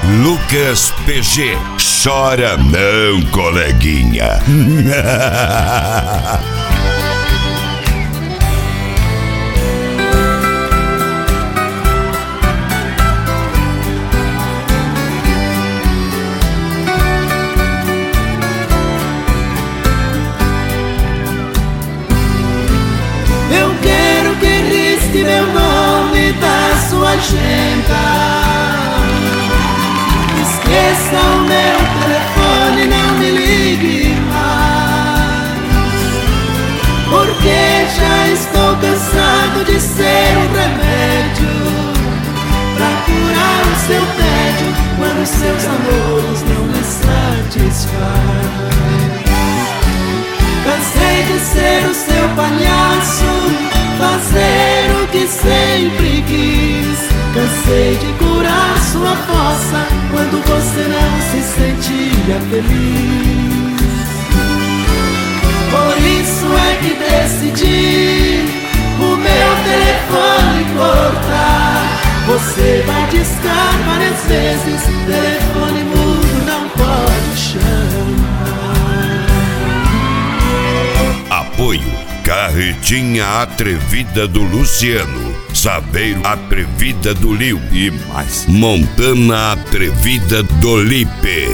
Lucas PG. Chora não, coleguinha. Eu quero que risque meu nome da sua agenda. Esqueça o meu telefone, não me ligue mais, porque já estou cansado de ser um remédio pra curar o seu tédio quando seus amores não lhe satisfazem. Cansei de ser o seu palhaço, fazer o que sempre quis. Cansei de curar sua fossa quando você não se sentia feliz. Por isso é que decidi o meu telefone cortar. Você vai discar várias vezes, telefone mudo não pode chamar. Apoio Carretinha Atrevida do Luciano, Saveiro Atrevida do Liu e mais Montana Atrevida do Lipe.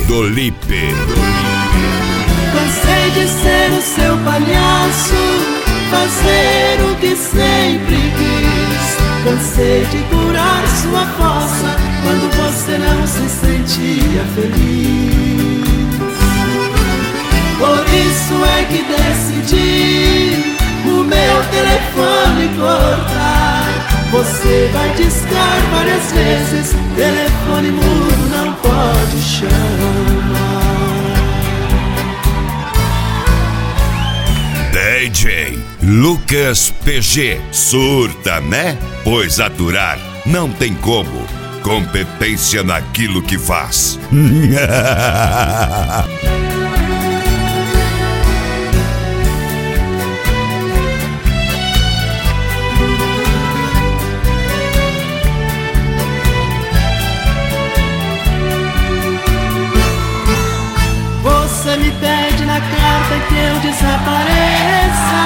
Cansei de ser o seu palhaço, fazer o que sempre quis. Cansei de curar sua fossa quando você não se sentia feliz. Por isso é que decidi o meu telefone cortar. Você vai discar várias vezes, telefone mudo não pode chamar. DJ Lucas PG. Surta, né? Pois aturar não tem como. Competência naquilo que faz. Você me pede na carta que eu desapareça,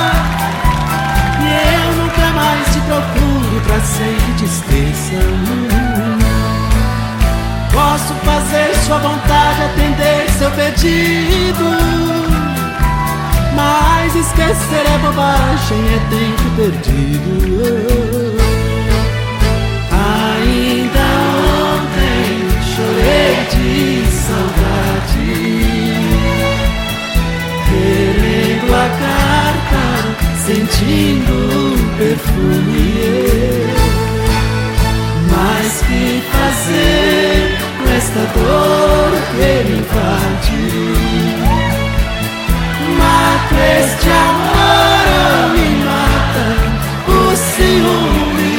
e eu nunca mais te procuro pra sempre te esqueça. Posso fazer sua vontade, atender seu pedido, mas esquecer é bobagem, é tempo perdido. Ainda ontem chorei de saudade, relendo a carta, sentindo o perfume. Mas que fazer com esta dor que me invade? Mata este amor ou me mata o ciúme?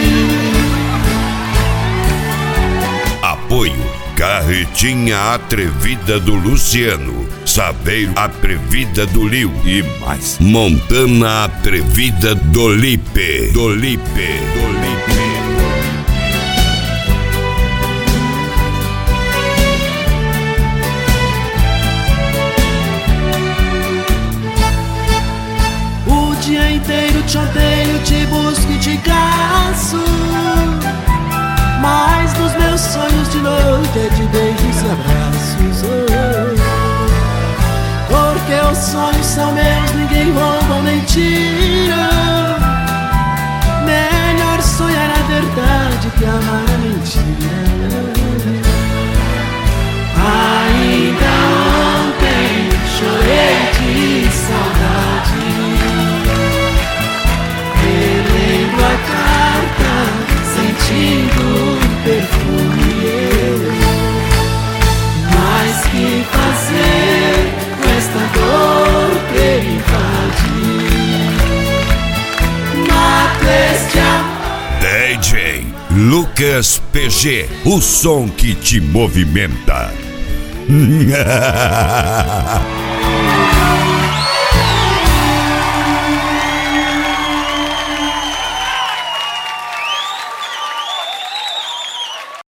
Apoio Carretinha Atrevida do Luciano, Saveiro Atrevida do Liu e mais Montana Atrevida do Lipe. O dia inteiro te odeio, te busco e te caço, mas nos meus sonhos de noite é de beijos e abraços. Porque os sonhos são meus, ninguém rouba nem tira. Melhor sonhar a verdade que amar a mentira. Ainda ontem chorei de saudade, relendo a carta, sentindo o perfume. Mas que fazer com esta dor que me invade? Mata este amor. DJ Lucas PG, o som que te movimenta.